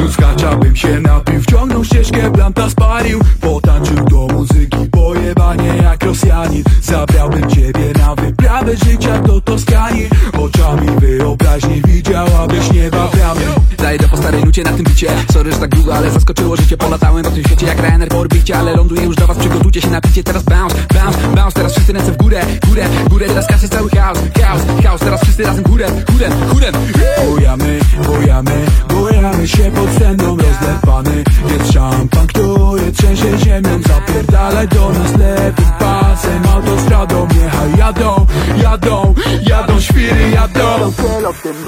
Skacza bym się napił, wciągnął ścieżkę, blanta spalił. Potańczył do muzyki, pojebanie jak Rosjanin. Zabrałbym ciebie na wyprawę życia do Toskanii. Oczami wyobraźni widziałabyś nieba w ramię. Zajdę po starej nucie na tym bicie. Sorry, że tak długo, ale zaskoczyło życie. Polatałem po tym świecie jak Ryanair po orbicie. Ale ląduję już do was, przygotujcie się na picie. Teraz bounce, bounce, bounce. Teraz wszyscy ręce w górę, górę, górę. Teraz kasie cały chaos, chaos, chaos. Teraz wszyscy razem górę, górę, górę. Bujamy, bujamy, bujamy się pod sceną rozlewany. Jest szampan, który trzęsie ziemią. Zapierdalaj do nas lewym pasem. Autostradą niechaj jadą, jadą, jadą, świry jadą.